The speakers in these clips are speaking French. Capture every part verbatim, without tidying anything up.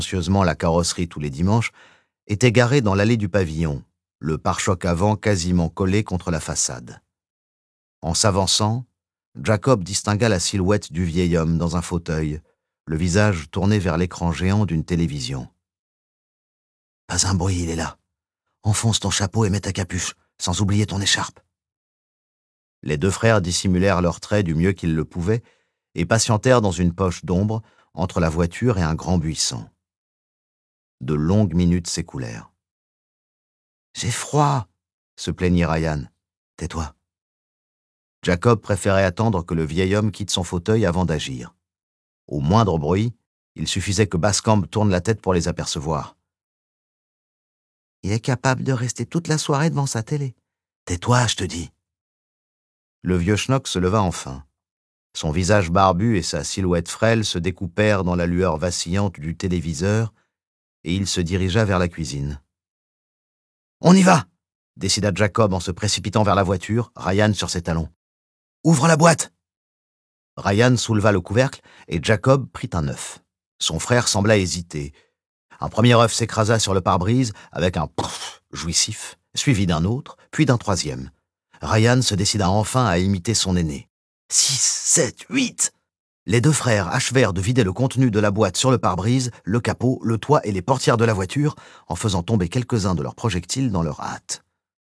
silencieusement la carrosserie tous les dimanches, était garé dans l'allée du pavillon, le pare-choc avant quasiment collé contre la façade. En s'avançant, Jacob distingua la silhouette du vieil homme dans un fauteuil, le visage tourné vers l'écran géant d'une télévision. « Pas un bruit, il est là. Enfonce ton chapeau et mets ta capuche, sans oublier ton écharpe. » Les deux frères dissimulèrent leurs traits du mieux qu'ils le pouvaient et patientèrent dans une poche d'ombre entre la voiture et un grand buisson. De longues minutes s'écoulèrent. « J'ai froid !» se plaignit Ryan. « Tais-toi. » Jacob préférait attendre que le vieil homme quitte son fauteuil avant d'agir. Au moindre bruit, il suffisait que Bascombe tourne la tête pour les apercevoir. « Il est capable de rester toute la soirée devant sa télé. Tais-toi, je te dis. » Le vieux schnock se leva enfin. Son visage barbu et sa silhouette frêle se découpèrent dans la lueur vacillante du téléviseur et il se dirigea vers la cuisine. « On y va !» décida Jacob en se précipitant vers la voiture, Ryan sur ses talons. « Ouvre la boîte !» Ryan souleva le couvercle et Jacob prit un œuf. Son frère sembla hésiter. Un premier œuf s'écrasa sur le pare-brise avec un pouf jouissif, suivi d'un autre, puis d'un troisième. Ryan se décida enfin à imiter son aîné. Six, sept, huit. Les deux frères achevèrent de vider le contenu de la boîte sur le pare-brise, le capot, le toit et les portières de la voiture, en faisant tomber quelques-uns de leurs projectiles dans leur hâte.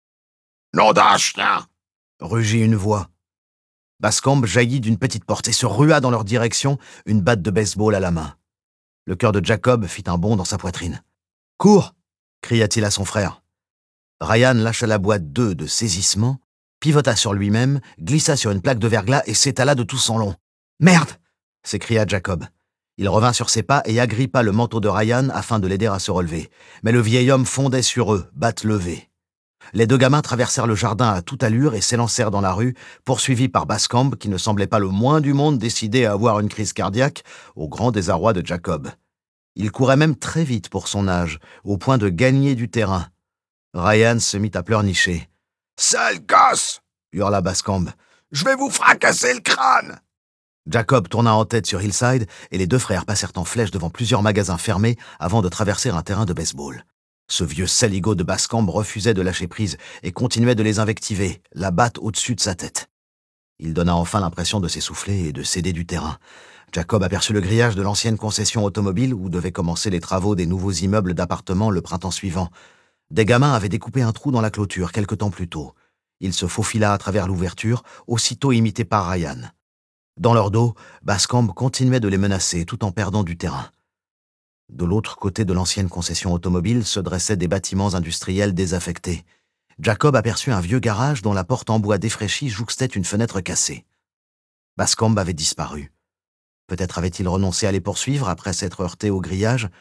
« Nom d'un chien !» rugit une voix. Bascombe jaillit d'une petite porte et se rua dans leur direction, une batte de baseball à la main. Le cœur de Jacob fit un bond dans sa poitrine. « Cours !» cria-t-il à son frère. Ryan lâcha la boîte d'œufs de saisissement, pivota sur lui-même, glissa sur une plaque de verglas et s'étala de tout son long. « Merde !» s'écria Jacob. Il revint sur ses pas et agrippa le manteau de Ryan afin de l'aider à se relever. Mais le vieil homme fondait sur eux, batte levée. Les deux gamins traversèrent le jardin à toute allure et s'élancèrent dans la rue, poursuivis par Bascombe qui ne semblait pas le moins du monde décidé à avoir une crise cardiaque, au grand désarroi de Jacob. Il courait même très vite pour son âge, au point de gagner du terrain. Ryan se mit à pleurnicher. « Sale gosse !» hurla Bascombe. « Je vais vous fracasser le crâne !» Jacob tourna en tête sur Hillside et les deux frères passèrent en flèche devant plusieurs magasins fermés avant de traverser un terrain de baseball. Ce vieux saligot de Bascombe refusait de lâcher prise et continuait de les invectiver, la batte au-dessus de sa tête. Il donna enfin l'impression de s'essouffler et de céder du terrain. Jacob aperçut le grillage de l'ancienne concession automobile où devaient commencer les travaux des nouveaux immeubles d'appartements le printemps suivant. Des gamins avaient découpé un trou dans la clôture quelque temps plus tôt. Il se faufila à travers l'ouverture, aussitôt imité par Ryan. Dans leur dos, Bascombe continuait de les menacer tout en perdant du terrain. De l'autre côté de l'ancienne concession automobile se dressaient des bâtiments industriels désaffectés. Jacob aperçut un vieux garage dont la porte en bois défraîchi jouxtait une fenêtre cassée. Bascombe avait disparu. Peut-être avait-il renoncé à les poursuivre après s'être heurté au grillage.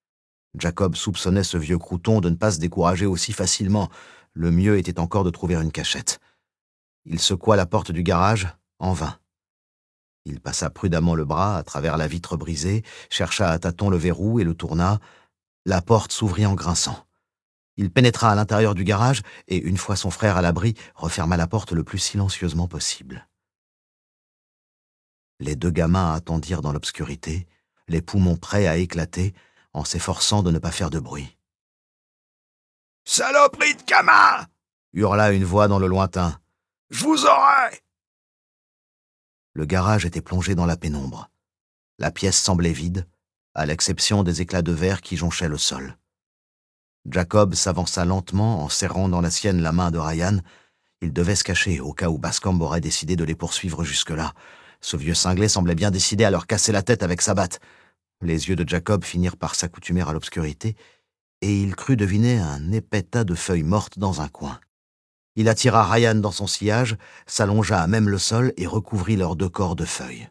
Jacob soupçonnait ce vieux crouton de ne pas se décourager aussi facilement. Le mieux était encore de trouver une cachette. Il secoua la porte du garage, en vain. Il passa prudemment le bras à travers la vitre brisée, chercha à tâtons le verrou et le tourna. La porte s'ouvrit en grinçant. Il pénétra à l'intérieur du garage et, une fois son frère à l'abri, referma la porte le plus silencieusement possible. Les deux gamins attendirent dans l'obscurité, les poumons prêts à éclater, en s'efforçant de ne pas faire de bruit. « Saloperie de gamin !» hurla une voix dans le lointain. « Je vous aurai !» Le garage était plongé dans la pénombre. La pièce semblait vide, à l'exception des éclats de verre qui jonchaient le sol. Jacob s'avança lentement en serrant dans la sienne la main de Ryan. Il devait se cacher au cas où Bascombe aurait décidé de les poursuivre jusque-là. Ce vieux cinglé semblait bien décidé à leur casser la tête avec sa batte. Les yeux de Jacob finirent par s'accoutumer à l'obscurité et il crut deviner un épais tas de feuilles mortes dans un coin. Il attira Ryan dans son sillage, s'allongea à même le sol et recouvrit leurs deux corps de feuilles.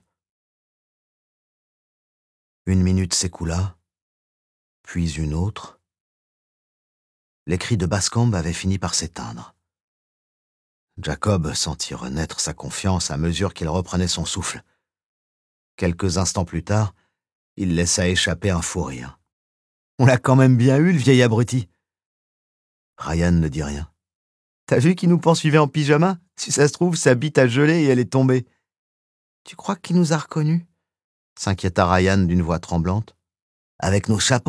Une minute s'écoula, puis une autre. Les cris de Bascombe avaient fini par s'éteindre. Jacob sentit renaître sa confiance à mesure qu'il reprenait son souffle. Quelques instants plus tard, il laissa échapper un fou rire. « On l'a quand même bien eu, le vieil abruti !» Ryan ne dit rien. « T'as vu qu'il nous poursuivait en pyjama ? Si ça se trouve, sa bite a gelé et elle est tombée. »« Tu crois qu'il nous a reconnus ?» s'inquiéta Ryan d'une voix tremblante. « Avec nos chapeaux. »